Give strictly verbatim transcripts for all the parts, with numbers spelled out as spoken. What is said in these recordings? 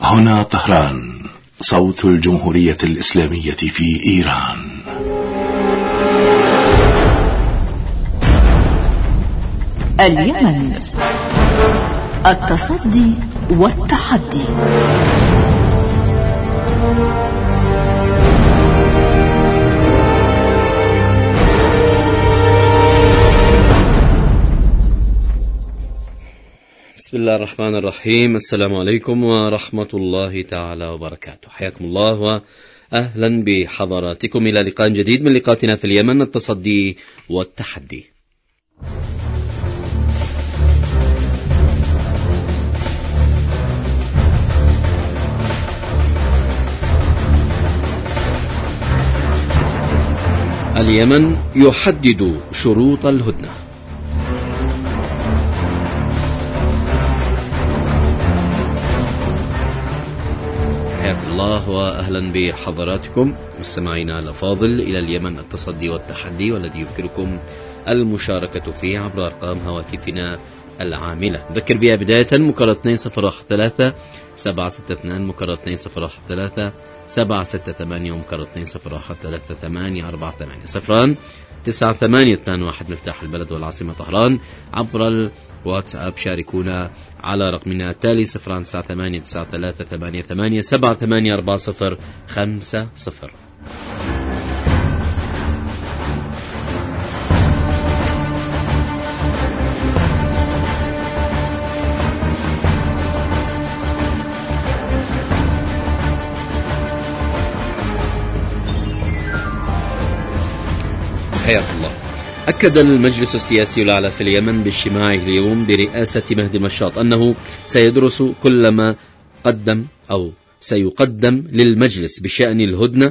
هنا طهران، صوت الجمهورية الإسلامية في إيران. اليمن، التصدي والتحدي. بسم الله الرحمن الرحيم. السلام عليكم ورحمة الله تعالى وبركاته. حياكم الله وأهلا بحضراتكم إلى لقاء جديد من لقاءاتنا في اليمن، التصدي والتحدي. اليمن يحدد شروط الهدنة. حياكم الله وأهلا بحضراتكم مستمعينا الأفاضل إلى اليمن، التصدي والتحدي، والذي يمكنكم المشاركة فيه عبر أرقام هواتفنا العاملة. نذكر بها بداية: مكرر اثنين صفر واحد ثلاثة سبعة ستة اثنين، مكرر اثنين صفر واحد ثلاثة سبعة ستة ثمانية، ومكرر اثنين صفر واحد ثلاثة ثمانية أربعة ثمانية. صفران تسعة ثمانية اثنان واحد مفتاح البلد والعاصمة طهران. عبر الواتساب شاركونا على رقمنا التالي: صفران تسعة ثمانية تسعة ثلاثة ثمانية ثمانية سبعة ثمانية أربعة صفر خمسة صفر. حياك الله. أكد المجلس السياسي الأعلى في اليمن باجتماعه اليوم برئاسة مهدي مشاط أنه سيدرس كل ما قدم أو سيقدم للمجلس بشأن الهدنة،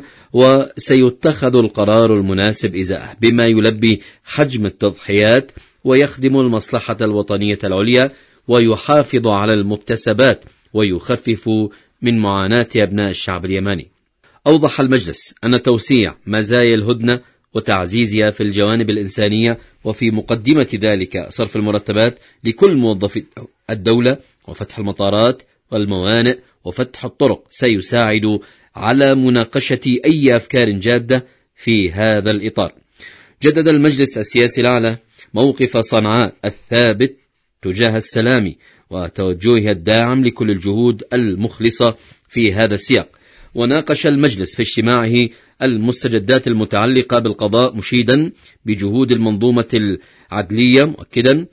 وسيتخذ القرار المناسب إزاءه بما يلبي حجم التضحيات ويخدم المصلحة الوطنية العليا ويحافظ على المكتسبات ويخفف من معاناة أبناء الشعب اليمني. أوضح المجلس أن توسيع مزايا الهدنة وتعزيزها في الجوانب الإنسانية، وفي مقدمة ذلك صرف المرتبات لكل موظفي الدولة وفتح المطارات والموانئ وفتح الطرق، سيساعد على مناقشة أي أفكار جادة في هذا الإطار. جدد المجلس السياسي الأعلى موقف صنعاء الثابت تجاه السلام وتوجهها الداعم لكل الجهود المخلصة في هذا السياق. وناقش المجلس في اجتماعه المستجدات المتعلقة بالقضاء، مشيدا بجهود المنظومة العدلية، مؤكدا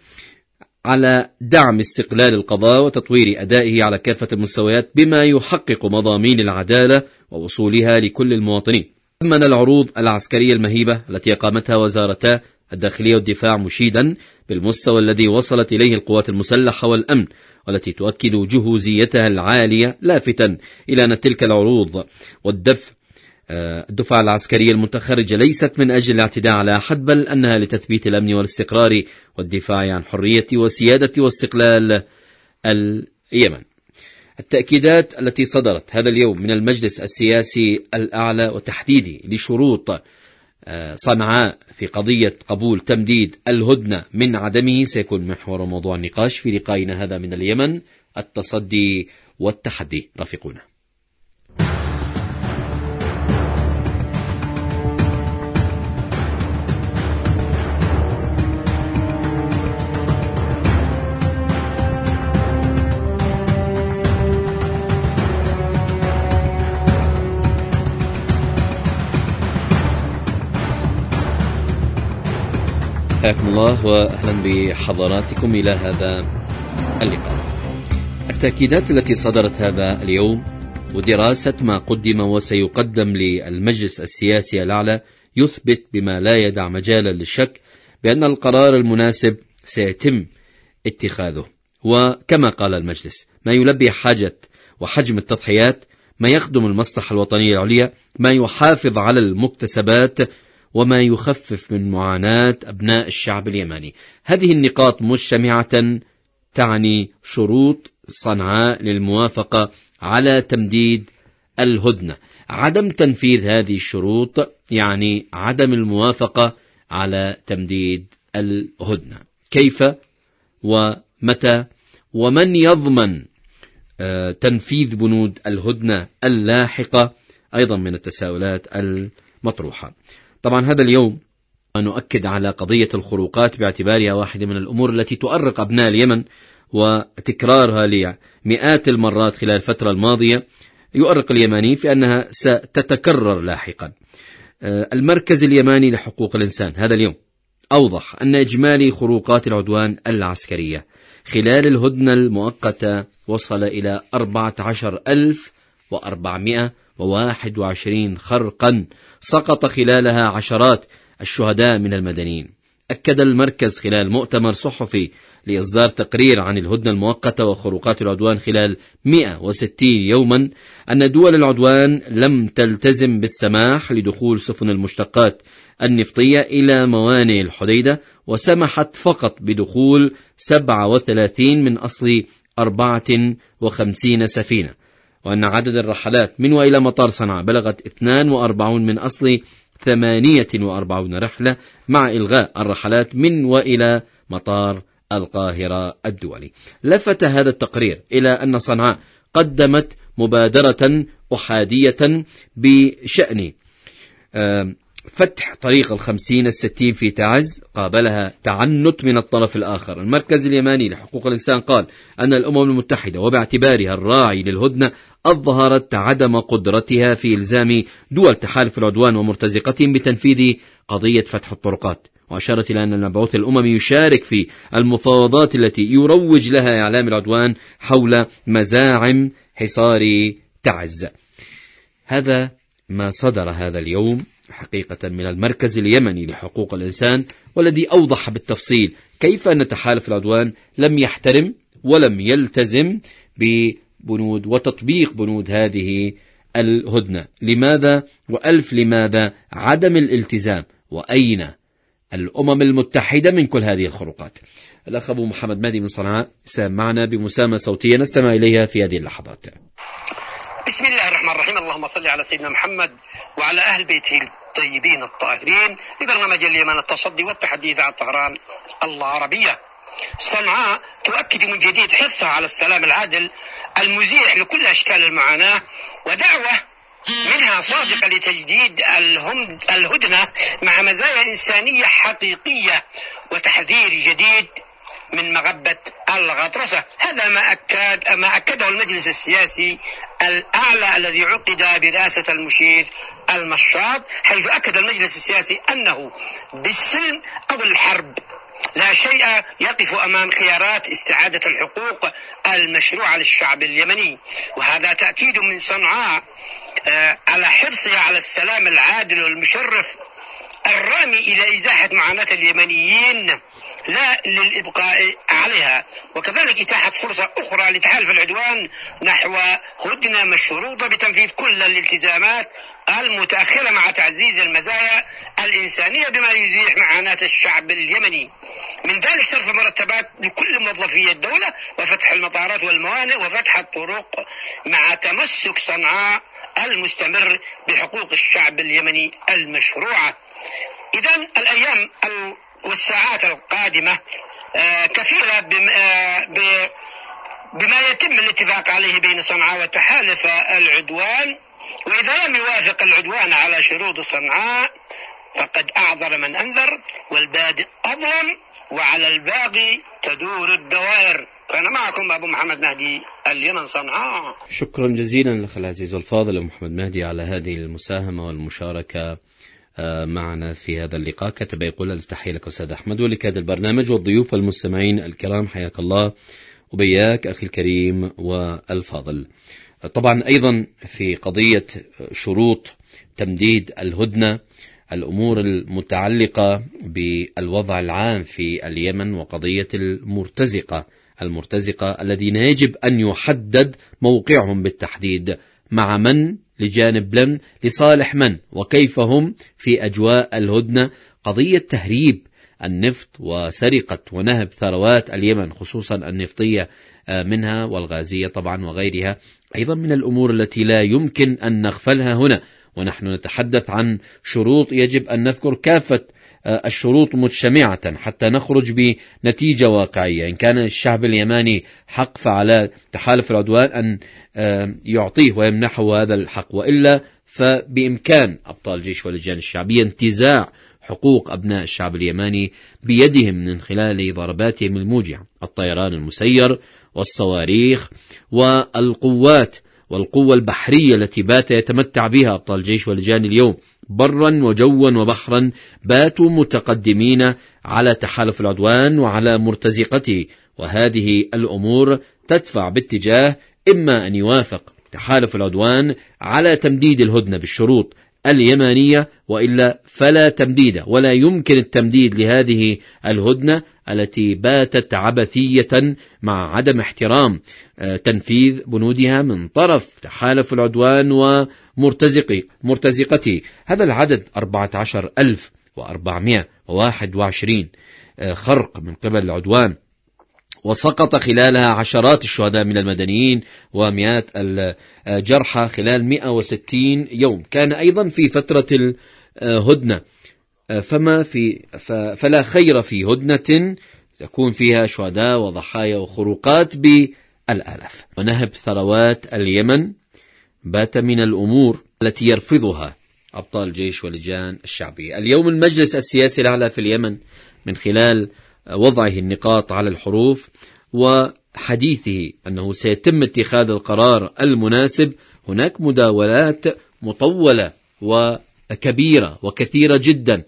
على دعم استقلال القضاء وتطوير أدائه على كافة المستويات بما يحقق مضامين العدالة ووصولها لكل المواطنين. ضمن العروض العسكرية المهيبة التي أقامتها وزارتا الداخلية والدفاع، مشيدا بالمستوى الذي وصلت إليه القوات المسلحة والأمن، والتي تؤكد جهوزيتها العالية، لافتا إلى أن تلك العروض والدفع الدفعة العسكرية المتخرجة ليست من أجل الاعتداء على أحد، بل أنها لتثبيت الأمن والاستقرار والدفاع عن حرية وسيادة واستقلال اليمن. التأكيدات التي صدرت هذا اليوم من المجلس السياسي الأعلى وتحديده لشروط صنعاء في قضية قبول تمديد الهدنة من عدمه سيكون محور موضوع النقاش في لقائنا هذا من اليمن، التصدي والتحدي. رافقونا. حياكم الله وأهلا بحضراتكم إلى هذا اللقاء. التأكيدات التي صدرت هذا اليوم ودراسة ما قدم وسيقدم للمجلس السياسي الأعلى يثبت بما لا يدع مجالا للشك بأن القرار المناسب سيتم اتخاذه، وكما قال المجلس ما يلبي حاجة وحجم التضحيات، ما يخدم المصلحة الوطنية العليا، ما يحافظ على المكتسبات، وما يخفف من معاناة أبناء الشعب اليمني. هذه النقاط مجتمعة تعني شروط صنعاء للموافقة على تمديد الهدنة. عدم تنفيذ هذه الشروط يعني عدم الموافقة على تمديد الهدنة. كيف ومتى ومن يضمن تنفيذ بنود الهدنة اللاحقة أيضا من التساؤلات المطروحة. طبعا هذا اليوم نؤكد على قضية الخروقات باعتبارها واحدة من الأمور التي تؤرق أبناء اليمن، وتكرارها لمئات المرات خلال الفترة الماضية يؤرق اليماني في أنها ستتكرر لاحقا. المركز اليماني لحقوق الإنسان هذا اليوم أوضح أن إجمالي خروقات العدوان العسكرية خلال الهدنة المؤقتة وصل إلى أربعة عشر ألف وأربعمائة وواحد وعشرين خرقا، سقط خلالها عشرات الشهداء من المدنيين. أكد المركز خلال مؤتمر صحفي لإصدار تقرير عن الهدنة المؤقتة وخروقات العدوان خلال مئة وستين يوما أن دول العدوان لم تلتزم بالسماح لدخول سفن المشتقات النفطية إلى موانئ الحديدة، وسمحت فقط بدخول سبعة وثلاثين من أصل أربعة وخمسين سفينة، وأن عدد الرحلات من وإلى مطار صنعاء بلغت اثنين وأربعين من أصل ثمانية وأربعين رحلة، مع إلغاء الرحلات من وإلى مطار القاهرة الدولي. لفت هذا التقرير إلى أن صنعاء قدمت مبادرة أحادية بشأن فتح طريق الخمسين الستين في تعز، قابلها تعنت من الطرف الآخر. المركز اليماني لحقوق الإنسان قال أن الأمم المتحدة وباعتبارها الراعي للهدنة أظهرت عدم قدرتها في إلزام دول تحالف العدوان ومرتزقتهم بتنفيذ قضية فتح الطرقات، وأشارت إلى أن المبعوث الأممي يشارك في المفاوضات التي يروج لها إعلام العدوان حول مزاعم حصار تعز. هذا ما صدر هذا اليوم حقيقة من المركز اليمني لحقوق الإنسان، والذي أوضح بالتفصيل كيف أن تحالف العدوان لم يحترم ولم يلتزم ببنود وتطبيق بنود هذه الهدنة. لماذا وألف لماذا عدم الالتزام؟ وأين الأمم المتحدة من كل هذه الخروقات؟ الأخ أبو محمد مهدي من صنعاء سام معنا بمسامة صوتية نستمع إليها في هذه اللحظات. بسم الله الرحمن الرحيم، اللهم صل على سيدنا محمد وعلى أهل بيته الطيبين الطاهرين. ببرنامج اليمن التصدي والتحدي إذاعة طهران العربية. صنعاء تؤكد من جديد حرصها على السلام العادل المزيح لكل أشكال المعاناة، ودعوة منها صادقة لتجديد الهدنة مع مزايا إنسانية حقيقية وتحذير جديد من مغبة الغطرسة. هذا ما أكد ما أكده المجلس السياسي الأعلى الذي عقد برئاسة المشير المشاط، حيث أكد المجلس السياسي أنه بالسلم أو الحرب لا شيء يقف أمام خيارات استعادة الحقوق المشروعة للشعب اليمني. وهذا تأكيد من صنعاء على حرصها على السلام العادل والمشرف الرامي إلى إزاحة معاناة اليمنيين لا للإبقاء عليها، وكذلك إتاحة فرصة أخرى لتحالف العدوان نحو هدنة مشروطة بتنفيذ كل الالتزامات المتأخرة مع تعزيز المزايا الإنسانية بما يزيح معاناة الشعب اليمني، من ذلك صرف مرتبات لكل موظفي الدولة وفتح المطارات والموانئ وفتح الطرق، مع تمسك صنعاء المستمر بحقوق الشعب اليمني المشروعة. إذن الأيام والساعات القادمة كثيرة بما يتم الاتفاق عليه بين صنعاء وتحالف العدوان، وإذا لم يوافق العدوان على شروط صنعاء فقد أعذر من أنذر والبادئ أظلم، وعلى الباقي تدور الدوائر. كان معكم أبو محمد مهدي، اليمن صنعاء. شكرا جزيلا لك العزيز والفاضل أبو محمد مهدي على هذه المساهمة والمشاركة معنا في هذا اللقاء. كتب يقول ألف تحية لك أستاذ أحمد ولك هذا البرنامج والضيوف والمستمعين الكرام، حياك الله وبياك أخي الكريم والفاضل. طبعا أيضا في قضية شروط تمديد الهدنة، الأمور المتعلقة بالوضع العام في اليمن وقضية المرتزقة المرتزقة الذين يجب أن يحدد موقعهم بالتحديد، مع من لجانب من لصالح من وكيف هم في أجواء الهدنة. قضية تهريب النفط وسرقة ونهب ثروات اليمن خصوصا النفطية منها والغازية طبعا وغيرها أيضا من الأمور التي لا يمكن أن نغفلها هنا، ونحن نتحدث عن شروط يجب أن نذكر كافة الشروط مجتمعة حتى نخرج بنتيجة واقعية. إن كان الشعب اليماني حق فعلى تحالف العدوان أن يعطيه ويمنحه هذا الحق، وإلا فبإمكان أبطال الجيش واللجان الشعبية انتزاع حقوق أبناء الشعب اليماني بيدهم من خلال ضرباتهم الموجعة، الطيران المسير والصواريخ والقوات والقوة البحرية التي بات يتمتع بها أبطال الجيش واللجان اليوم برا وجوا وبحرا، باتوا متقدمين على تحالف العدوان وعلى مرتزقته. وهذه الأمور تدفع باتجاه إما أن يوافق تحالف العدوان على تمديد الهدنة بالشروط اليمانية، وإلا فلا تمديد، ولا يمكن التمديد لهذه الهدنة التي باتت عبثية مع عدم احترام تنفيذ بنودها من طرف تحالف العدوان ومرتزقي مرتزقته. هذا العدد أربعة عشر ألف وأربعمائة وواحد وعشرين خرق من قبل العدوان، وسقط خلالها عشرات الشهداء من المدنيين ومئات الجرحى خلال مئة وستين يوم. كان أيضا في فترة الهدنة، فما في فلا خير في هدنة تكون فيها شهداء وضحايا وخروقات بالآلاف. ونهب ثروات اليمن بات من الأمور التي يرفضها أبطال الجيش واللجان الشعبية. اليوم المجلس السياسي الأعلى في اليمن من خلال وضعه النقاط على الحروف وحديثه أنه سيتم اتخاذ القرار المناسب، هناك مداولات مطولة وكبيرة وكثيرة جدا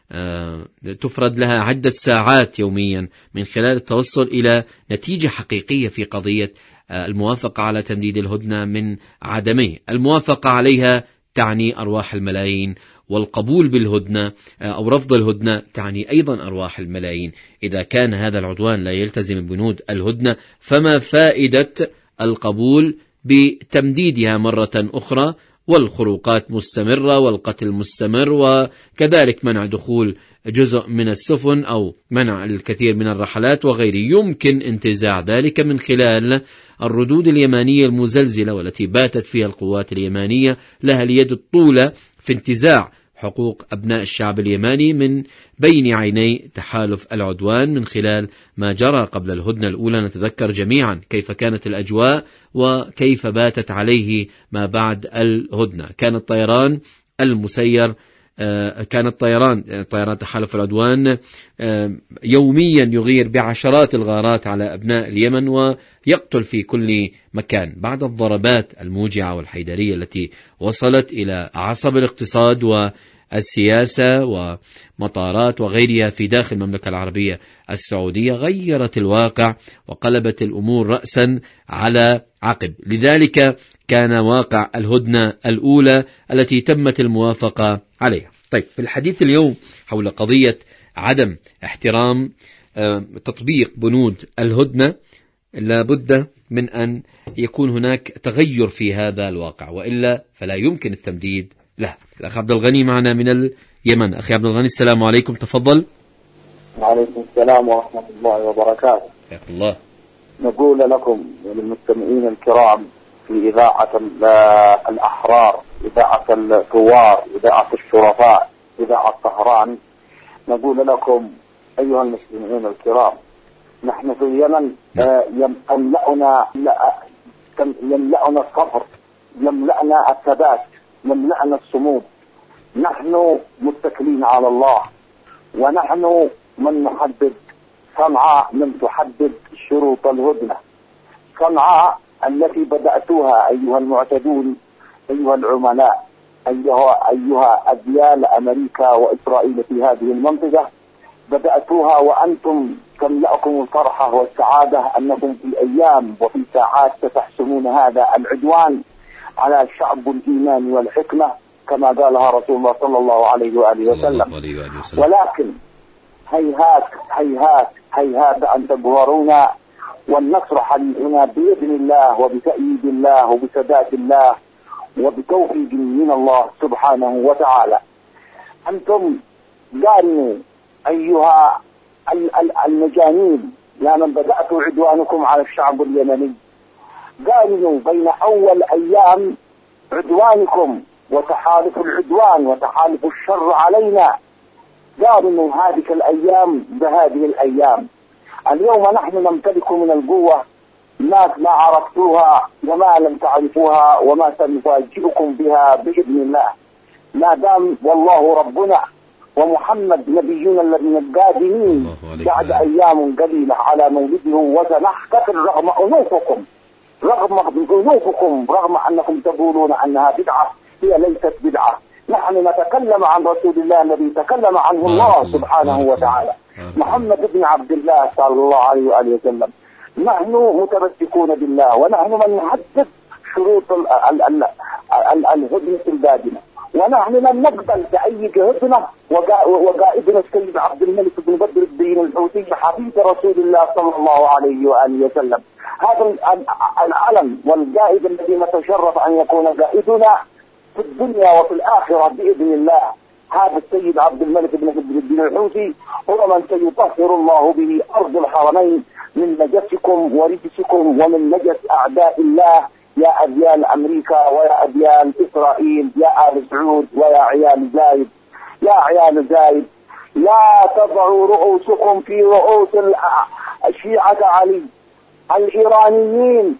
تفرد لها عدة ساعات يوميا من خلال التوصل إلى نتيجة حقيقية في قضية الموافقة على تمديد الهدنة من عدمه. الموافقة عليها تعني أرواح الملايين، والقبول بالهدنة أو رفض الهدنة تعني أيضا أرواح الملايين. إذا كان هذا العدوان لا يلتزم بنود الهدنة فما فائدة القبول بتمديدها مرة أخرى، والخروقات مستمرة والقتل مستمر، وكذلك منع دخول جزء من السفن أو منع الكثير من الرحلات وغيره. يمكن انتزاع ذلك من خلال الردود اليمانية المزلزلة، والتي باتت فيها القوات اليمانية لها اليد الطولة في انتزاع حقوق أبناء الشعب اليماني من بين عيني تحالف العدوان من خلال ما جرى قبل الهدنة الأولى. نتذكر جميعا كيف كانت الأجواء وكيف باتت عليه ما بعد الهدنة. كان الطيران المسير كان الطيران طيران تحالف العدوان يوميا يغير بعشرات الغارات على أبناء اليمن ويقتل في كل مكان بعد الضربات الموجعة والحيدرية التي وصلت إلى عصب الاقتصاد والسياسة ومطارات وغيرها في داخل المملكة العربية السعودية. غيرت الواقع وقلبت الأمور رأسا على عقب. لذلك كان واقع الهدنة الأولى التي تمت الموافقة عليها. طيب، في الحديث اليوم حول قضية عدم احترام تطبيق بنود الهدنة، لابد من أن يكون هناك تغير في هذا الواقع، وإلا فلا يمكن التمديد له. الأخ عبد الغني معنا من اليمن. أخي عبد الغني، السلام عليكم، تفضل. وعليكم السلام ورحمة الله وبركاته. حياك الله. نقول لكم وللمستمعين الكرام في إذاعة الأحرار، إذاعة الثوار، إذاعة الشرفاء، إذاعة طهران، نقول لكم أيها المستمعين الكرام، نحن في اليمن يملأنا يملأنا الصبر، يملأنا الثبات، يملأنا الصمود. نحن متكلين على الله، ونحن من نحدد صنعاء من تحدد شروط الهدنة. صنعاء التي بدأتوها أيها المعتدون، أيها العملاء، أيها أيها أديال أمريكا وإسرائيل في هذه المنطقة، بدأتوها وأنتم تملأكم الفرحة والسعادة أنكم في أيام وفي ساعات ستحسمون هذا العدوان على شعب الإيمان والحكمة كما قالها رسول الله صلى الله عليه وآله وسلم. ولكن هيهات هيهات هيهات أن تبهرونا، والنصر حليفنا بإذن الله وبتأييد الله وبسداد الله وبتوفيق من الله سبحانه وتعالى. أنتم قارنوا أيها المجانين يا من بدأتوا عدوانكم على الشعب اليمني، قارنوا بين أول أيام عدوانكم وتحالف العدوان وتحالف الشر علينا قارنوا هذه الأيام بهذه الأيام. اليوم نحن نمتلك من القوة ما ما عرفتوها وما لم تعرفوها وما سنفاجئكم بها بإذن الله، ما دام والله ربنا ومحمد نبينا الذين القادمين بعد أيام قليلة على مولده، وسنحتفل رغم أنوفكم رغم أنوفكم رغم أنكم تقولون أنها بدعة، هي ليست بدعة. نحن نتكلم عن رسول الله الذي تكلم عنه الله سبحانه وتعالى، محمد بن عبد الله صلى الله عليه وآله وسلم. نحن متمسكون بالله، ونحن من نحدد شروط الهدنة البادنة، ونحن من نقبل بأي هدنة. وقائدنا السيد عبد الملك بن بدر الدين الحوثي حبيب رسول الله صلى الله عليه وآله وسلم، هذا العلم والقائد الذي نتشرف أن يكون قائدنا في الدنيا وفي الآخرة بإذن الله، هذا السيد عبد الملك بن بدر الدين الحوثي هو من سيطهر الله به أرض الحرمين من نجسكم ورجسكم ومن نجس أعداء الله، يا أديان أمريكا ويا أديان إسرائيل، يا آل سعود ويا عيال زايد، يا عيال زايد، لا تضعوا رؤوسكم في رؤوس الشيعة علي الإيرانيين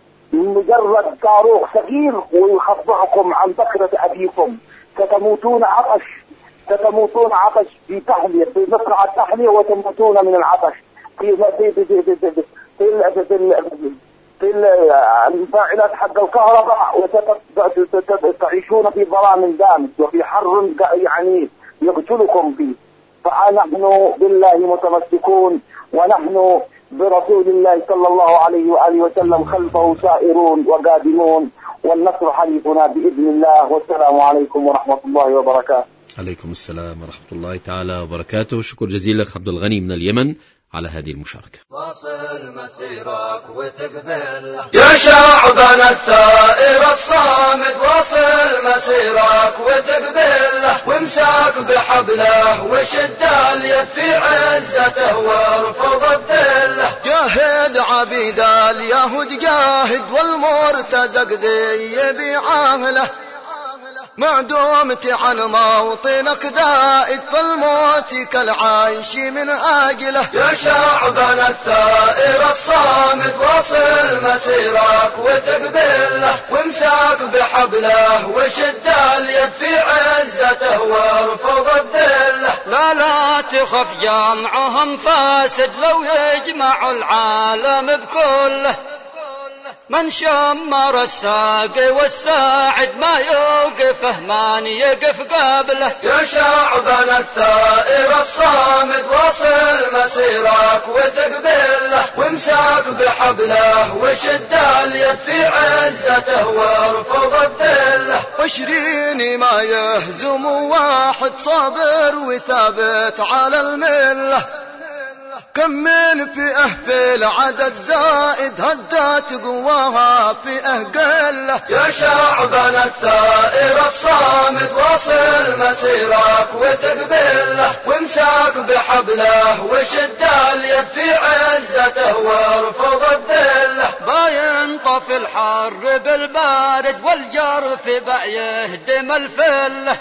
مجرد صاروخ صغير ويخضعكم عن بكرة أبيكم. ستموتون عطش، ستموتون عطش في تحلية، في مصرع التحلية، وتموتون من العطش في في في في في في في في المفاعلات حق الكهرباء، وستعيشون في ظلام دامس وفي حر يعني يقتلكم فيه. فنحن بالله متمسكون، ونحن برسول الله صلى الله عليه وآله وسلم خلفه سائرون وقادمون، والنصر حليفنا بإذن الله. والسلام عليكم ورحمة الله وبركاته. عليكم السلام ورحمة الله تعالى وبركاته. شكر جزيل لك عبد الغني من اليمن على هذه المشاركة. واصل مسيرك وثق بالله يا شعبنا الثائر الصامد، واصل مسيرك وثق بالله وامسك بحبله وشد اليد في عزته وارفض الذله. جاهد عبيد اليهود جاهد والمرتزق ذي بعامله، ما دمت عن موطنك دائد فالموت كالعيش من أجله. يا شعبنا الثائر الصامد، واصل مسيرك وثق بالله وامسك بحبله وشد اليد في عزته وارفض الذله. لا لا تخف جمعهم فاسد لو يجمع العالم بكله، من شمر الساقي والساعد ما يوقفه من يقف قبله. يا شعبنا الثائر الصامد، واصل مسيرك وثق بالله وامسك بحبله وشد اليد في عزته وارفض الذله. عشرين ما يهزم واحد صابر وثابت على المله، كم من فئة في العدد زائد هدت قواها فئة قلة. يا شعبنا الثائر الصامد، واصل مسيرك وثق بالله وامسك بحبله وشد اليد في عزته وارفض الذله. باين طف الحر بالبارد والجرف بيهدم الفله،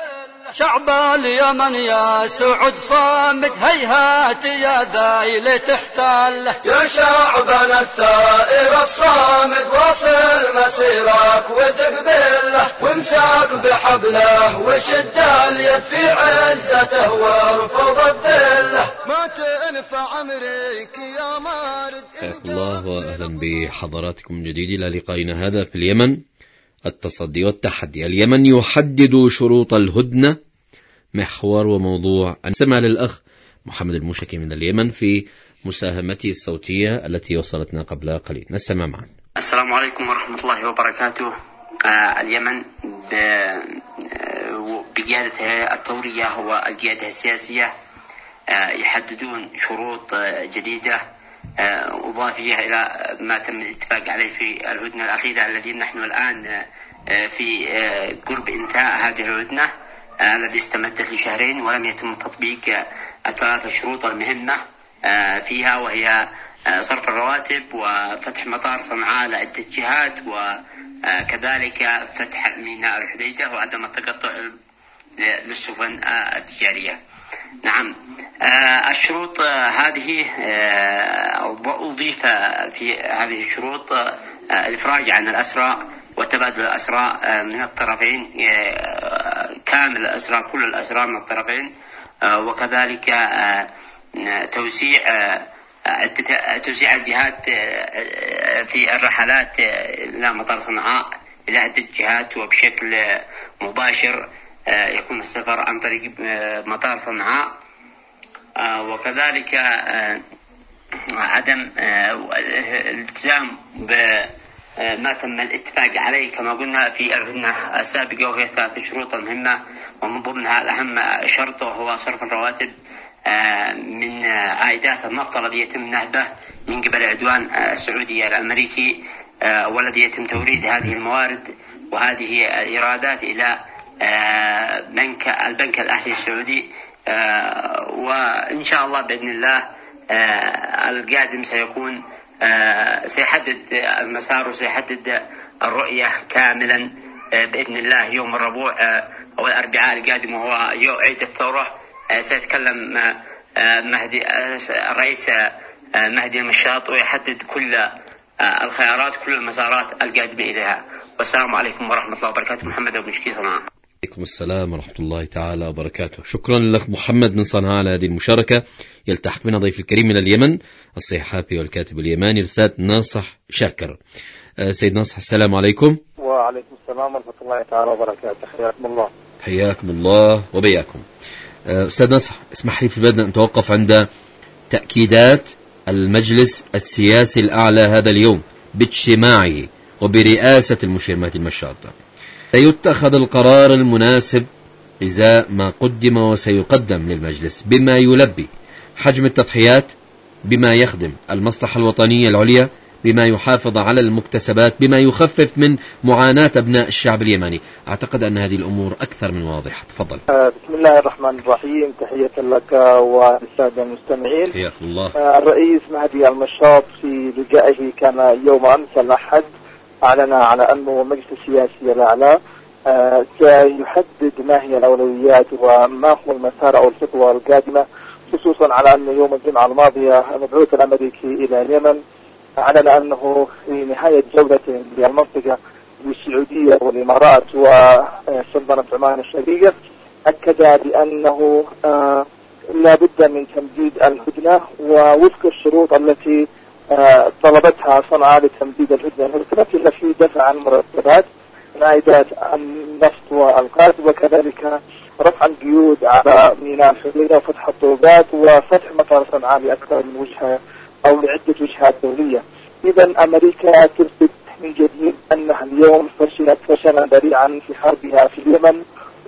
شعب اليمن يا سعود صامد هيهات يا ذايل تحتاله. يا شعبنا الثائر الصامد، واصل مسيرك وثق بالله وامسك بحبله وشد اليد في عزته وارفض الذله. ما تنفع امريك يا مارد. حياكم الله واهلا بحضراتكم من جديد الى لقائنا هذا في اليمن، التصدي والتحدي. اليمن يحدد شروط الهدنة، محور وموضوع. نستمع للأخ محمد الموشكي من اليمن في مساهمته الصوتية التي وصلتنا قبل قليل. نستمع معا. السلام عليكم ورحمة الله وبركاته. آه اليمن بقيادتها الثورية والقيادة السياسية آه يحددون شروط آه جديدة آه إضافية إلى ما تم الاتفاق عليه في الهدنة الأخيرة، الذي نحن الآن آه في آه قرب انتهاء هذه الهدنة آه الذي استمدت لشهرين، ولم يتم تطبيق آه الثلاث شروط المهمة آه فيها، وهي آه صرف الرواتب وفتح مطار صنعاء لعدة جهات، وكذلك فتح ميناء الحديدة وعدم التقطع للسفن التجارية. نعم. آه الشروط آه هذه آه أضيف في هذه الشروط آه الإفراج عن الأسرى وتبادل الأسرى آه من الطرفين، آه كامل الأسرى، كل الأسرى من الطرفين، آه وكذلك آه توسيع آه توسيع الجهات آه في الرحلات إلى مطار صنعاء إلى عدة جهات وبشكل مباشر آه يكون السفر عن طريق آه مطار صنعاء، آه وكذلك آه عدم آه الالتزام بما تم الاتفاق عليه كما قلنا في الهدنة السابقة، وهي ثلاث شروط مهمة، ومن ضمنها الأهم شرط وهو صرف الرواتب آه من عائدات النفط الذي يتم نهبه من قبل العدوان السعودي الأمريكي، آه والذي يتم توريد هذه الموارد وهذه الإيرادات إلى آه بنك البنك الأهلي السعودي. آه وإن شاء الله بإذن الله آه القادم سيكون آه سيحدد المسار وسيحدد الرؤية كاملا آه بإذن الله يوم الربوع آه أو الأربعاء القادم وهو يوم عيد الثورة. آه سيتكلم آه آه مهدي آه الرئيس آه مهدي المشاط ويحدد كل آه الخيارات، كل المسارات القادمة إليها. والسلام عليكم ورحمة الله وبركاته. محمد بن شكي صنعاء. عليكم السلام ورحمة الله تعالى وبركاته. شكرا لك محمد من صنعاء على هذه المشاركة. يلتحق بنا ضيف الكريم من اليمن الصحافي والكاتب اليماني الأستاذ ناصح شاكر. أه سيد ناصح، السلام عليكم. وعليكم السلام ورحمة الله تعالى وبركاته. حياكم الله. حياكم الله وبياكم. أه أستاذ ناصح، اسمح لي في البدء أن نتوقف عند تأكيدات المجلس السياسي الأعلى هذا اليوم باجتماعه وبرئاسة المشير مهدي المشاط. سيتخذ القرار المناسب إذا ما قدم وسيقدم للمجلس بما يلبي حجم التضحيات، بما يخدم المصلحة الوطنية العليا، بما يحافظ على المكتسبات، بما يخفف من معاناة أبناء الشعب اليمني. أعتقد أن هذه الأمور أكثر من واضحة. تفضل. بسم الله الرحمن الرحيم. تحية لك والسادة المستمعين. حياكم الله. الرئيس مهدي المشاط في لقائه كان يوم أمس الأحد أعلن على أنه مجلس السياسي الأعلى آه سيحدد ما هي الأولويات وما هو المسار أو الخطوة القادمة، خصوصا على أن يوم الجمعة الماضية المبعوث الأمريكي إلى اليمن أعلن أنه في نهاية جولة للمنطقة بالسعودية والإمارات وسلطنة عمان الشقيقة أكد بأنه آه لا بد من تمديد الهدنة ووفق الشروط التي آه طلبتها صنعاء لتمديد الهدنة التي دفع عن مرتبات عائدات النفط والغاز، وكذلك رفع القيود على ميناء الحديدة وفتح الطرقات وفتح مطار صنعاء لأكثر من وجهة أو لعدة وجهات دولية. إذا أمريكا تثبت من جديد أنها اليوم فشلت فشلا ذريعا في حربها في اليمن،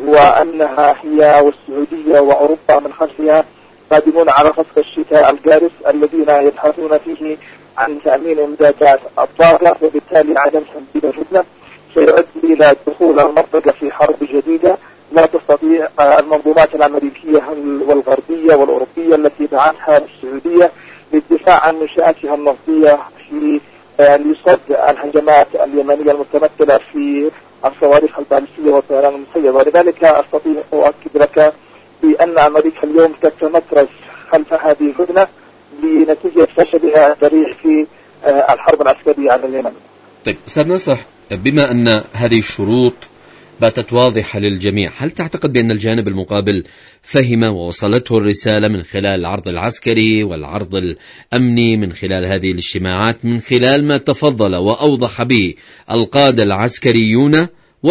وأنها هي والسعودية وأوروبا من خلفها قادمون على فصل الشتاء القارس الذين يبحثون فيه عن تأمين إمدادات الطاقة، وبالتالي عدم تمديد الهدنة سيؤدي إلى دخول المنطقة في حرب جديدة لا تستطيع المنظومات الأمريكية والغربية والأوروبية التي دعتها للسعودية للدفاع عن منشآتها النفطية في لصد الهجمات اليمنية المتمثلة في الصواريخ البالستية والطيران المسير. ولذلك أستطيع أن أؤكد لك بأن أمريكا اليوم تتمترس خلف هذه الهدنة لنتيجة فشلها الذريع في الحرب العسكرية على اليمن. طيب أستاذ ناصح، بما أن هذه الشروط باتت واضحة للجميع، هل تعتقد بأن الجانب المقابل فهم ووصلته الرسالة من خلال العرض العسكري والعرض الأمني، من خلال هذه الاجتماعات، من خلال ما تفضل وأوضح به القادة العسكريون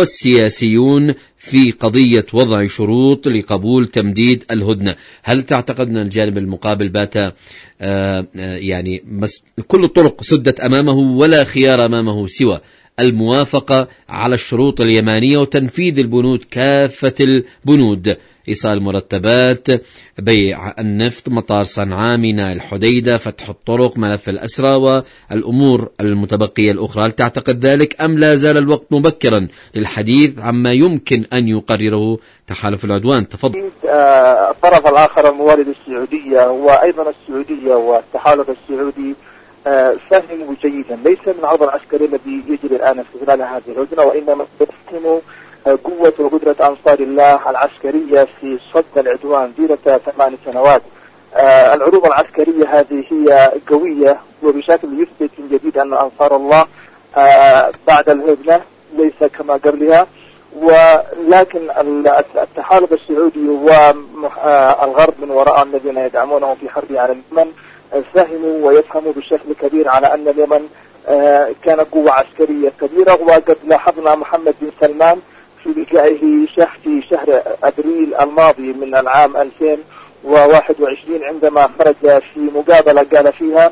والسياسيون في قضية وضع شروط لقبول تمديد الهدنة؟ هل تعتقد أن الجانب المقابل بات آآ آآ يعني كل الطرق سدت أمامه ولا خيار أمامه سوى الموافقة على الشروط اليمانية وتنفيذ البنود، كافة البنود، إيصال مرتبات، بيع النفط، مطار صنعاء، ميناء الحديدة، فتح الطرق، ملف الأسرى والأمور المتبقية الأخرى؟ هل تعتقد ذلك أم لا زال الوقت مبكرا للحديث عما يمكن أن يقرره تحالف العدوان؟ تفضل. الطرف الآخر الموالد السعودية وأيضا السعودية والتحالف السعودي فهموا جيدا ليس من العرض العسكري الذي يجري الآن في خلال هذه الهدنة، وإنما يفهموا قوة وقدرة أنصار الله العسكرية في صد العدوان طيلة ثمان سنوات. العروض العسكرية هذه هي قوية، وبشكل يثبت من جديد أن أنصار الله بعد الهدنة ليس كما قبلها. ولكن التحالف السعودي والغرب من وراء الذين يدعمونه في حرب على اليمن فهموا ويفهموا بشكل كبير على أن اليمن كانت قوة عسكرية كبيرة. وقد لاحظنا محمد بن سلمان في لقائه في شهر أبريل الماضي من العام ألفين وواحد وعشرين عندما خرج في مقابلة قال فيها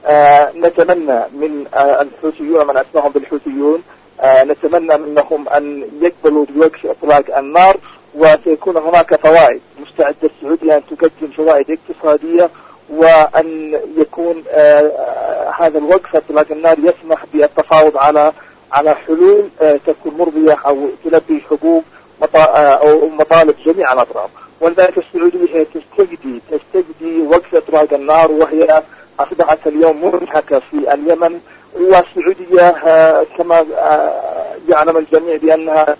نتمنى من الحوثيون من أسمهم بالحوثيون نتمنى منهم أن يقبلوا بوقف إطلاق النار، وسيكون هناك فوائد مستعدة السعودية أن تقدم فوائد اقتصادية، وأن يكون هذا الوقف إطلاق النار يسمح بالتفاوض على على حلول تكون مرضية أو تلبي حقوق أو مطالب جميع الأطراف. ولذلك السعودية هي تستجدي تستجدي وقف إطلاق النار، وهي أصبحت اليوم منهكة في اليمن. والسعودية كما يعلم الجميع بأنها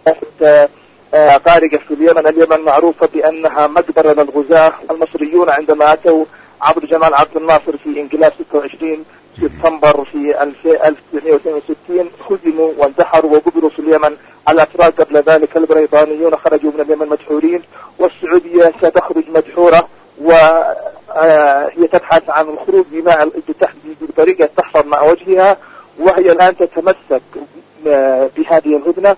طارقة في اليمن. اليمن معروفة بأنها مقبرة للغزاة. المصريون عندما أتوا عبر جمال عبد الناصر في انقلاب ستة وعشرين سبتمبر في ألف وتسعمائة واثنين وستين هزموا وانتحروا وقبروا في اليمن. الأتراك قبل ذلك البريطانيون خرجوا من اليمن مدحورين، والسعودية ستخرج مدحورة، وهي تبحث عن الخروج بماء بطريقة تحفظ ماء وجهها. وهي الآن تتمسك بهذه الهدنة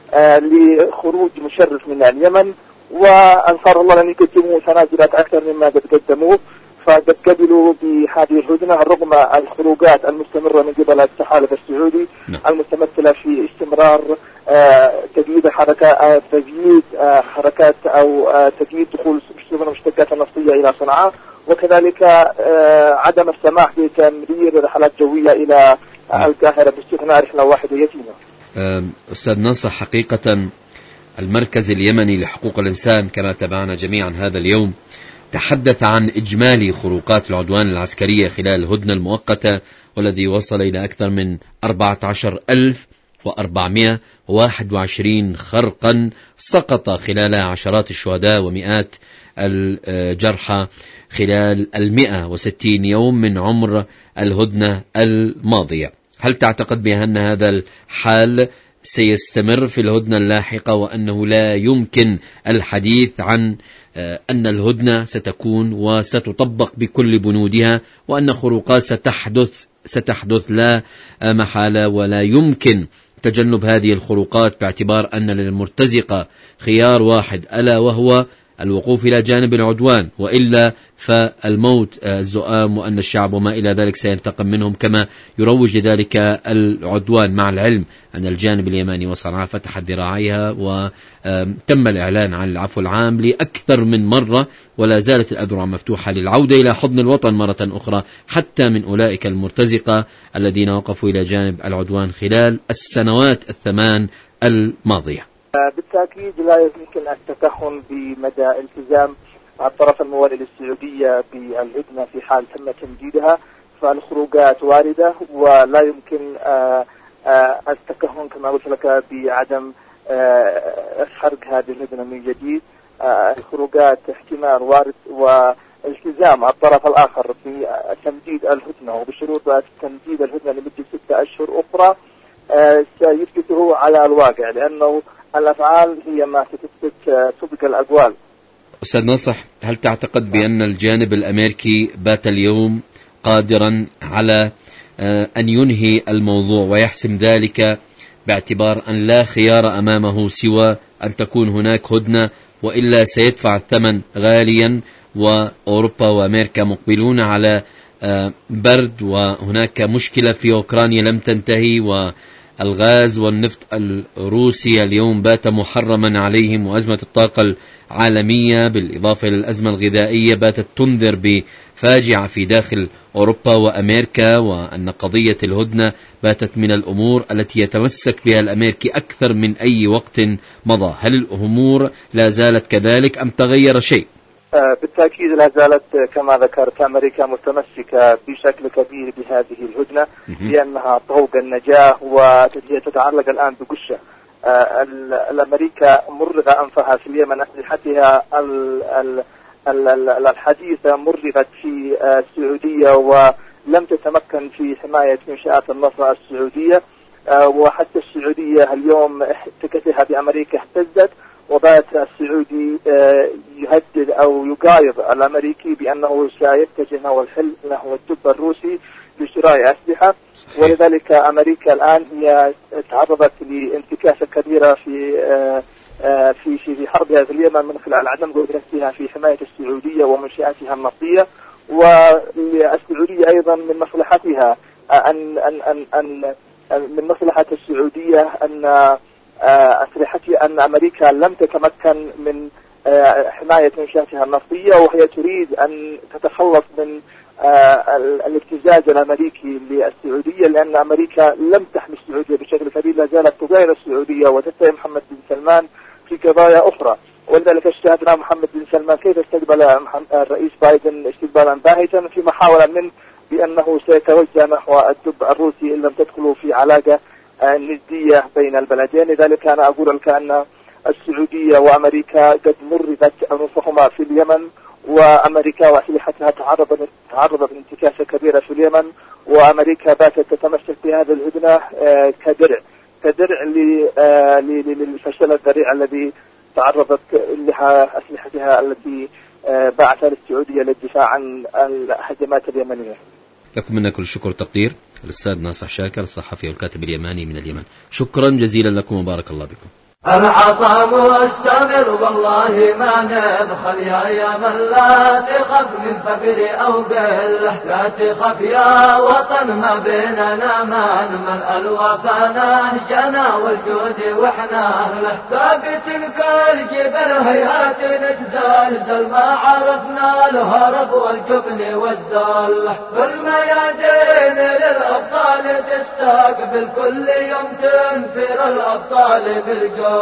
لخروج مشرف من اليمن، وأنصار الله لن يقدموا تنازلات أكثر مما قد قدموه، فقد قبلوا بهذه الهدنة رغم الخروجات المستمرة من قبل التحالف السعودي المتمثلة في استمرار تجديد حركات تجديد حركات أو تجديد دخول المشتقات النفطية إلى صنعاء، وكذلك عدم السماح بتمرير رحلات جوية إلى القاهرة باستثناء رحلة واحدة يتيمة. أستاذ ناصح، حقيقة المركز اليمني لحقوق الإنسان كما تابعنا جميعا هذا اليوم تحدث عن إجمالي خروقات العدوان العسكرية خلال الهدنة المؤقتة، والذي وصل إلى أكثر من أربعة عشر ألف وأربعمائة وواحد وعشرين خرقا سقط خلالها عشرات الشهداء ومئات الجرحى خلال المئة وستين يوم من عمر الهدنة الماضية. هل تعتقد بأن هذا الحال سيستمر في الهدنة اللاحقة، وأنه لا يمكن الحديث عن أن الهدنة ستكون وستطبق بكل بنودها، وأن خروقات ستحدث ستحدث لا محالة، ولا يمكن تجنب هذه الخروقات باعتبار أن للمرتزقة خيار واحد ألا وهو الوقوف إلى جانب العدوان، وإلا فالموت الزؤام، وأن الشعب وما إلى ذلك سينتقم منهم كما يروج لذلك العدوان، مع العلم أن الجانب اليماني وصنعاء فتح ذراعيها وتم الإعلان عن العفو العام لأكثر من مرة، ولا زالت الأذرع مفتوحة للعودة إلى حضن الوطن مرة أخرى حتى من أولئك المرتزقة الذين وقفوا إلى جانب العدوان خلال السنوات الثمان الماضية. بالتأكيد لا يمكن التكهن بمدى التزام الطرف الموالي للسعودية بالهدنة في حال تم تمديدها، فالخروجات واردة، ولا يمكن التكهن كما قلت لك بعدم حرق هذه الهدنة من جديد. الخروجات احتمال وارد، والتزام الطرف الآخر بتمديد الهدنة وبشروط تمديد الهدنة لمدة ستة أشهر أخرى سيثبته على الواقع، لأنه الأفعال هي ما ستثبت سبق الأقوال. أستاذ ناصح، هل تعتقد بأن الجانب الأمريكي بات اليوم قادرا على أن ينهي الموضوع ويحسم ذلك باعتبار أن لا خيار أمامه سوى أن تكون هناك هدنة، وإلا سيدفع الثمن غاليا، وأوروبا وأمريكا مقبلون على برد، وهناك مشكلة في أوكرانيا لم تنتهي، والغاز والنفط الروسي اليوم بات محرما عليهم، وأزمة الطاقة العالمية بالإضافة للأزمة الغذائية باتت تنذر بفاجعة في داخل أوروبا وأمريكا، وأن قضية الهدنة باتت من الأمور التي يتمسك بها الأمريكي أكثر من أي وقت مضى. هل الأمور لا زالت كذلك أم تغير شيء؟ بالتأكيد لا زالت كما ذكرت أمريكا متمسكة بشكل كبير بهذه الهدنة لأنها طوق النجاة وتتعلق الآن بقشة. الأمريكا مرغة أنفها في اليمن، أسلحتها الحديثة مرغت في السعودية ولم تتمكن في حماية منشآت النصر السعودية، وحتى السعودية اليوم ثقتها بأمريكا اهتزت، وبات السعودي يهدد أو يقايض الأمريكي بأنه سيتجه نحو الحل نحو الدب الروسي لشراء أسلحة. ولذلك أمريكا الآن هي تعرضت لانتكاسة كبيرة في في في حربها في اليمن من خلال عدم قدرتها في حماية السعودية ومنشآتها النفطية. والسعودية أيضا من مصلحتها أن أن أن أن من مصلحة السعودية أن أسلحتها أن أمريكا لم تتمكن من حماية منشآتها النفطية، وهي تريد أن تتخلص من الابتزاز الأمريكي للسعودية، لأن أمريكا لم تحمي السعودية بشكل كبير، لا زالت تغير السعودية وتتهم محمد بن سلمان في قضايا أخرى. ولذلك شاهدنا محمد بن سلمان كيف استقبل الرئيس بايدن استقبالا باهتا في محاولة منه بأنه سيتوجه نحو الدب الروسي إن لم تدخلوا في علاقة ندية بين البلدين. لذلك أنا أقول لك أن السعودية وأمريكا قد مرغت أنفسهما في اليمن، وأمريكا وأسلحتها تعرضت تعرضت لانتكاسة كبيرة في اليمن، وأمريكا باتت تتمسك بهذه الهدنة كدرع كدرع للفشل الذريع الذي تعرضت لها أسلحتها التي بعثها للسعودية للدفاع عن الهجمات اليمنية. لكم منا كل الشكر والتقدير الأستاذ ناصح شاكر الصحفي والكاتب اليماني من اليمن، شكرا جزيلا لكم وبارك الله بكم. العطاء مستمر والله ما نبخل يا يا من لا تخف من فقر أو قله، لا تخف يا وطن ما بيننا ما نمل الوفا نهجنا والجود واحنا أهله، ثابت كالجبل هيهات نتزلزل ما عرفنا الهرب والجبن والزله، بالميادين للأبطال تستقبل كل يوم تنفر الأبطال بالجود.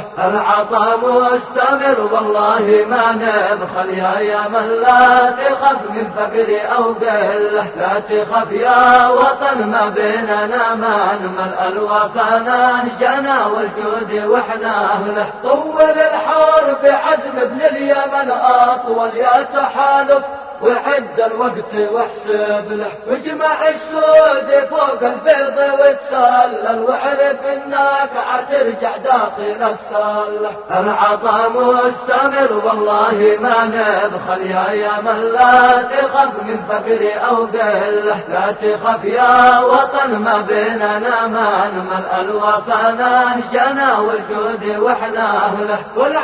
العطاء مستمر والله ما نبخل يا يا من لا تخف من فقر أو قله، لا تخف يا وطن ما بيننا ما نمل الوفا نهجنا والجود واحنا أهله، طول الحرب عزم ابن اليمن أطول يا تحالف وعد الوقت واحسب له، واجمع السود فوق البيض وتسلل واعرف انك عترجع داخل السله. العطاء مستمر والله ما نبخل يا يا من لا تخف من فقر او قله، لا تخف يا وطن ما بيننا ما نمل الوفا نهجنا والجود واحنا اهله،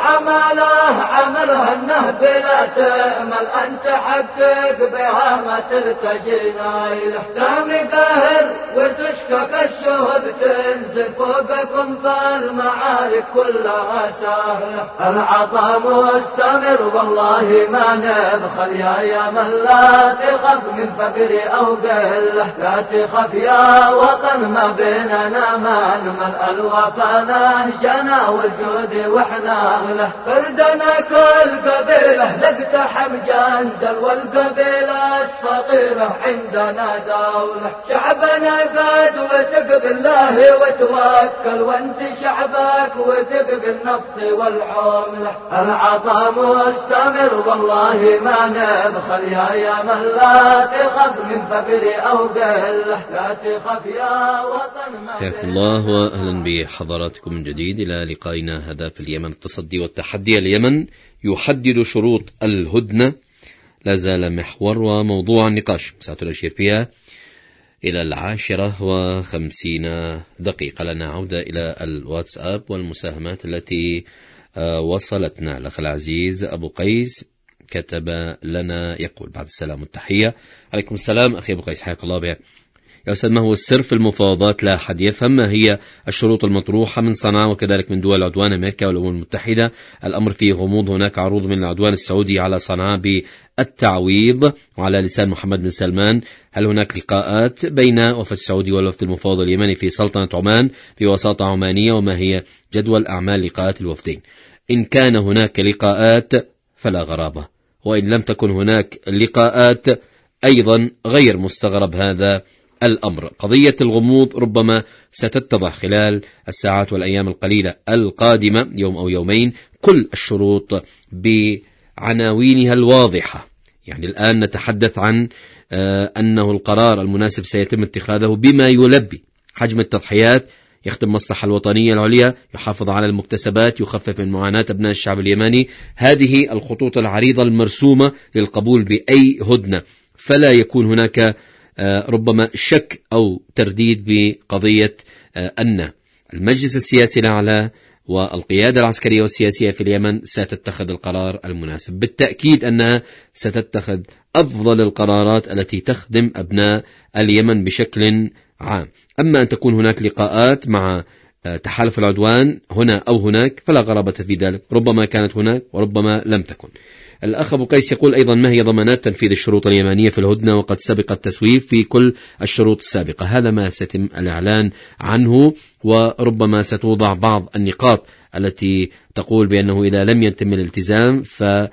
والعماله عملها النهب لا تأمل انت حق حقق بها ما تلتجي نايله، لا مقاهر وتشكك الشهب تنزل فوقكم فالمعارك كلها سهله. العطاء مستمر والله ما نبخل يا يا من لا تخف من فقر او قله، لا تخف يا وطن ما بيننا ما نمل الوفا نهجنا والجود واحنا اهله، فردنا كل قبيله نقتحم جندل والقبيلة الصغيرة عندنا دولة، شعبنا قاد وثق بالله وتوكل وانت شعبك وثق بالنفط والعملة. العطاء مستمر والله ما نبخل يا يا من لا تخف من فقر او قله، لا تخف يا وطن ما. حياكم الله واهلا بحضراتكم من جديد الى لقائنا هذا في اليمن التصدي والتحدي. اليمن يحدد شروط الهدنة لا زال محور وموضوع النقاش، سأتنشر فيها إلى العاشرة وخمسين دقيقة. لنا عودة إلى الواتساب والمساهمات التي وصلتنا. الأخ العزيز أبو قيس كتب لنا يقول بعد السلام والتحية. عليكم السلام أخي أبو قيس، حياك الله بك. يا أستاذ، ما هو السر في المفاوضات؟ لا أحد يفهم. ما هي الشروط المطروحة من صنعاء وكذلك من دول العدوان أمريكا والأمم المتحدة؟ الأمر فيه غموض. هناك عروض من العدوان السعودي على صنعاء بالتعويض وعلى لسان محمد بن سلمان. هل هناك لقاءات بين وفد السعودي والوفد المفاوض اليمني في سلطنة عمان بوساطة عمانية؟ وما هي جدول أعمال لقاءات الوفدين؟ إن كان هناك لقاءات فلا غرابة، وإن لم تكن هناك لقاءات أيضا غير مستغرب هذا الأمر. قضية الغموض ربما ستتضح خلال الساعات والأيام القليلة القادمة، يوم أو يومين، كل الشروط بعناوينها الواضحة. يعني الآن نتحدث عن أنه القرار المناسب سيتم اتخاذه بما يلبي حجم التضحيات، يخدم مصلحة الوطنية العليا، يحافظ على المكتسبات، يخفف من معاناة أبناء الشعب اليمني. هذه الخطوط العريضة المرسومة للقبول بأي هدنة، فلا يكون هناك ربما شك أو ترديد بقضية أن المجلس السياسي الأعلى والقيادة العسكرية والسياسية في اليمن ستتخذ القرار المناسب. بالتأكيد أنها ستتخذ أفضل القرارات التي تخدم أبناء اليمن بشكل عام. أما أن تكون هناك لقاءات مع تحالف العدوان هنا أو هناك فلا غرابة في ذلك، ربما كانت هناك وربما لم تكن. الأخ أبو قيس يقول أيضا: ما هي ضمانات تنفيذ الشروط اليمنية في الهدنة وقد سبق التسويف في كل الشروط السابقة؟ هذا ما سيتم الإعلان عنه، وربما ستوضع بعض النقاط التي تقول بأنه إذا لم يتم الالتزام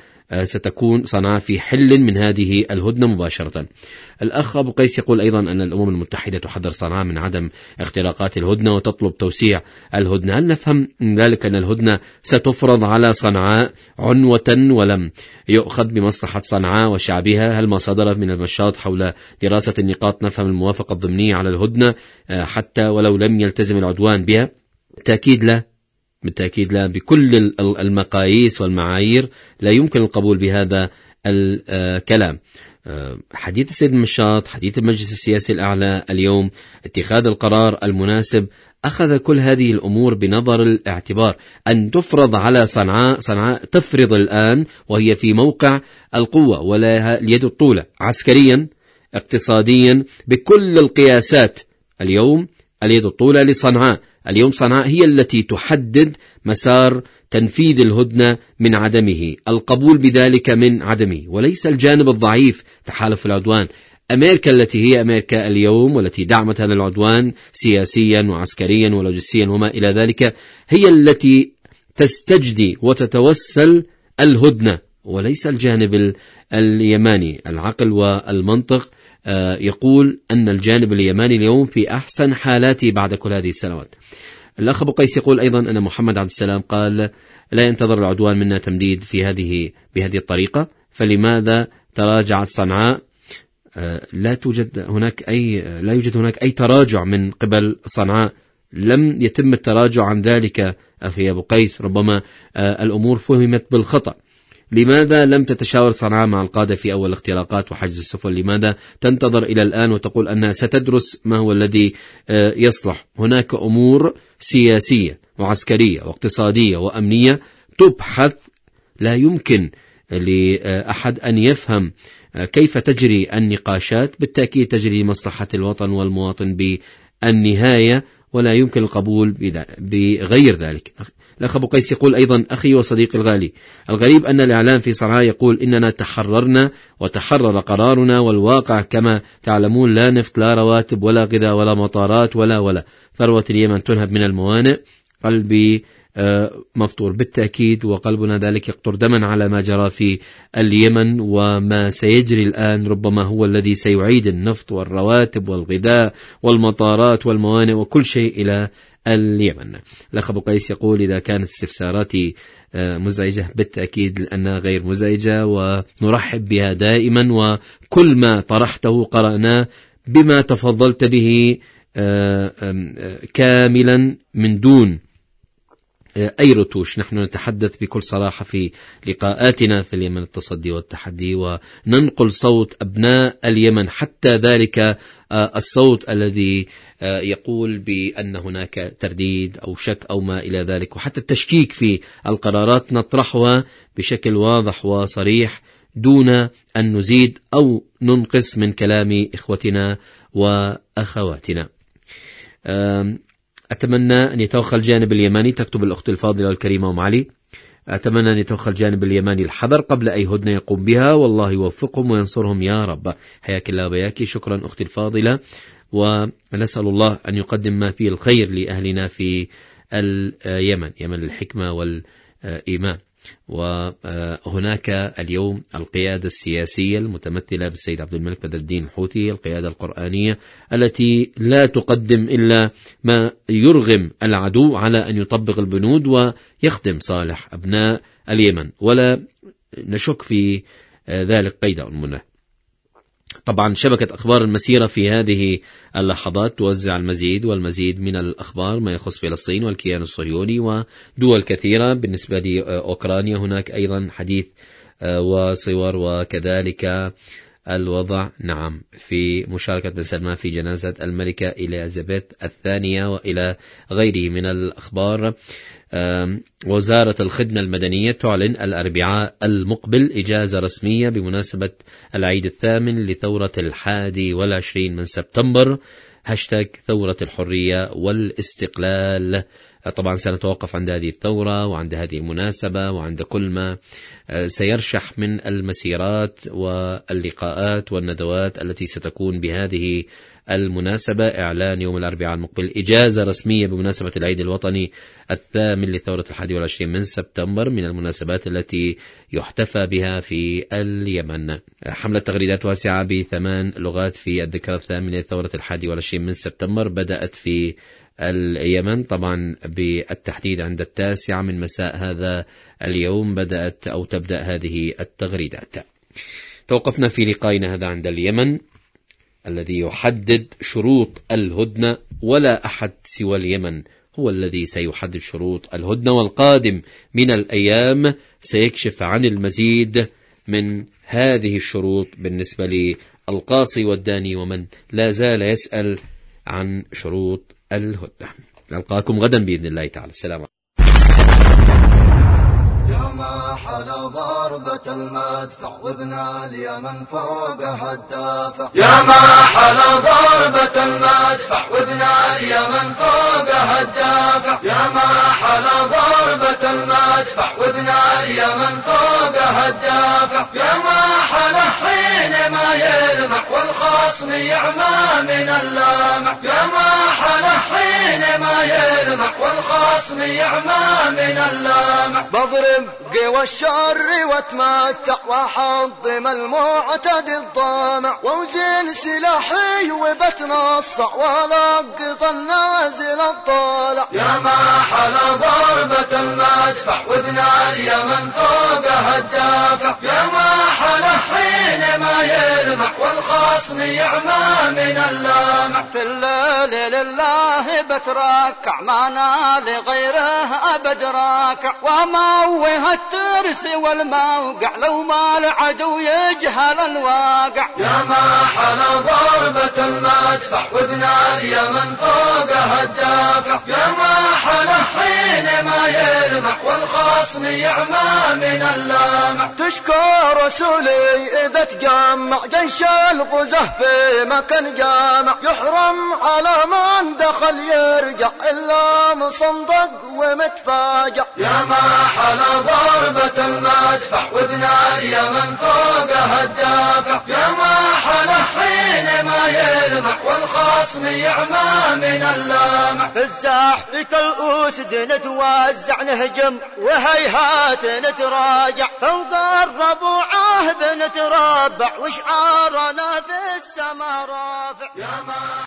فستكون صنعاء في حل من هذه الهدنة مباشرة. الأخ أبو قيس يقول أيضا أن الأمم المتحدة تحذر صنعاء من عدم اختراقات الهدنة وتطلب توسيع الهدنة. هل نفهم من ذلك أن الهدنة ستفرض على صنعاء عنوة ولم يؤخذ بمصلحة صنعاء وشعبها؟ هل ما صدرت من المشاط حول دراسة النقاط نفهم الموافقة الضمنية على الهدنة حتى ولو لم يلتزم العدوان بها؟ بالتأكيد لا، بالتأكيد لا. بكل المقاييس والمعايير لا يمكن القبول بهذا الكلام. حديث السيد المشاط، حديث المجلس السياسي الأعلى اليوم، اتخاذ القرار المناسب، أخذ كل هذه الأمور بنظر الاعتبار. أن تفرض على صنعاء، صنعاء تفرض الآن وهي في موقع القوة ولا اليد الطولة، عسكريا، اقتصاديا، بكل القياسات. اليوم اليد الطولة لصنعاء، اليوم صنعاء هي التي تحدد مسار تنفيذ الهدنة من عدمه، القبول بذلك من عدمه، وليس الجانب الضعيف تحالف العدوان. أمريكا التي هي أمريكا اليوم والتي دعمت هذا العدوان سياسيا وعسكريا ولوجستيا وما إلى ذلك، هي التي تستجدي وتتوسل الهدنة وليس الجانب اليماني. العقل والمنطق يقول أن الجانب اليماني اليوم في أحسن حالاته بعد كل هذه السنوات. الأخ أبو قيس يقول أيضا أن محمد عبد السلام قال: لا ينتظر العدوان منا تمديد في هذه بهذه الطريقة، فلماذا تراجعت صنعاء؟ لا توجد هناك أي لا يوجد هناك أي تراجع من قبل صنعاء، لم يتم التراجع عن ذلك أخي أبو قيس، ربما الأمور فهمت بالخطأ. لماذا لم تتشاور صنعاء مع القادة في أول اختراقات وحجز السفن؟ لماذا تنتظر إلى الآن وتقول أنها ستدرس ما هو الذي يصلح؟ هناك أمور سياسية وعسكرية واقتصادية وأمنية تبحث، لا يمكن لأحد أن يفهم كيف تجري النقاشات. بالتأكيد تجري مصلحة الوطن والمواطن بالنهاية، ولا يمكن القبول بغير ذلك. الأخ أبو قيس يقول أيضا: أخي وصديقي الغالي، الغريب أن الإعلام في صنعاء يقول إننا تحررنا وتحرر قرارنا، والواقع كما تعلمون لا نفط لا رواتب ولا غذاء ولا مطارات ولا ولا ثروة اليمن تنهب من الموانئ. قلبي مفطور بالتأكيد، وقلبنا ذلك يقطر دما على ما جرى في اليمن، وما سيجري الآن ربما هو الذي سيعيد النفط والرواتب والغذاء والمطارات والموانئ وكل شيء إلى اليمن. الأخ أبو قيس يقول: إذا كانت استفساراتي مزعجة، بالتأكيد أنها غير مزعجة ونرحب بها دائما، وكل ما طرحته قرأناه بما تفضلت به كاملا من دون أي رتوش. نحن نتحدث بكل صراحة في لقاءاتنا في اليمن التصدي والتحدي، وننقل صوت أبناء اليمن، حتى ذلك الصوت الذي يقول بأن هناك ترديد أو شك أو ما إلى ذلك، وحتى التشكيك في القرارات نطرحها بشكل واضح وصريح دون أن نزيد أو ننقص من كلام إخوتنا وأخواتنا. أتمنى أن يتوخى الجانب اليماني، تكتب الأخت الفاضلة الكريمة أم علي، أتمنى أن يتوخى الجانب اليماني الحذر قبل أي هدنة يقوم بها، والله يوفقهم وينصرهم يا رب. حياك الله وبياك، شكرا أختي الفاضلة، ونسأل الله أن يقدم ما فيه الخير لأهلنا في اليمن، يمن الحكمة والإيمان. وهناك اليوم القيادة السياسية المتمثلة بالسيد عبد الملك بدر الدين الحوثي، القيادة القرآنية التي لا تقدم إلا ما يرغم العدو على أن يطبق البنود ويخدم صالح أبناء اليمن، ولا نشك في ذلك قيد أمنا. طبعا شبكة أخبار المسيرة في هذه اللحظات توزع المزيد والمزيد من الأخبار ما يخص فلسطين والكيان الصهيوني ودول كثيرة. بالنسبة لأوكرانيا هناك أيضا حديث وصور، وكذلك الوضع نعم في مشاركة بن سلمان في جنازة الملكة إليزابيث الثانية وإلى غيره من الأخبار. وزارة الخدمة المدنية تعلن الأربعاء المقبل إجازة رسمية بمناسبة العيد الثامن لثورة الحادي والعشرين من سبتمبر، هاشتاج ثورة الحرية والاستقلال. طبعا سنتوقف عند هذه الثورة وعند هذه المناسبة وعند كل ما سيرشح من المسيرات واللقاءات والندوات التي ستكون بهذه المناسبة. إعلان يوم الأربعاء المقبل إجازة رسمية بمناسبة العيد الوطني الثامن لثورة الحادي والعشرين من سبتمبر من المناسبات التي يحتفى بها في اليمن. حملة تغريدات واسعة بثمان لغات في الذكرى الثامنة لثورة الحادي والعشرين من سبتمبر بدأت في اليمن، طبعا بالتحديد عند التاسعة من مساء هذا اليوم بدأت أو تبدأ هذه التغريدات. توقفنا في لقائنا هذا عند اليمن الذي يحدد شروط الهدنة، ولا أحد سوى اليمن هو الذي سيحدد شروط الهدنة، والقادم من الأيام سيكشف عن المزيد من هذه الشروط بالنسبة للقاصي والداني ومن لا زال يسأل عن شروط الهدنة. نلقاكم غدا بإذن الله تعالى. السلام عليكم. يا ما حلا ضربة المدفع وابن اليمن فوقها الدافع، يا ما حلا ضربة المدفع وابن اليمن فوقها الدافع، يا ما حلا ضربة المدفع وابن اليمن فوقها الدافع، يا ما حلا حين ما يلمع والخصم يعمى من اللامع، يا ما حلا حين ما يلمع والخصم يعمى من اللامع، بضرب قوى الشر واتمتع واحطم المعتدي الضامع، ووزن سلاحي وبتنصع ولقط النازل الطالع، يا ما حلا ضربة المدفع وابن اليمن فوقها الدافع، يا ما حلا حين ما يلمع والخصم يعمى من اللامع، في الليل لله بتراكع ما نال غيره أبد راكع، وموه الترس والموقع لو ما العدو يجهل الواقع، يا ما حلا ضربة المدفع وابن اليمن فوقها الدافع، يا ما حلا حين ما يلمع والخصم يعمى من اللامع، تشكر رسولي إذا تجمع جيش الغزة في مكان جامع، يحرم على من دخل يرجع إلا مصندق ومتفاجع، يا ما حلا ضربة المدفع وابن اليمن فوقها الدافع، يا ما حلا حين ما يلمع والخصم يعمى من اللامع، في الزاحف الأسد نتوزع نهجم وهيهات نتراجع، فوق الربوعه بنتربع وشعارنا في السما رافع، يا ما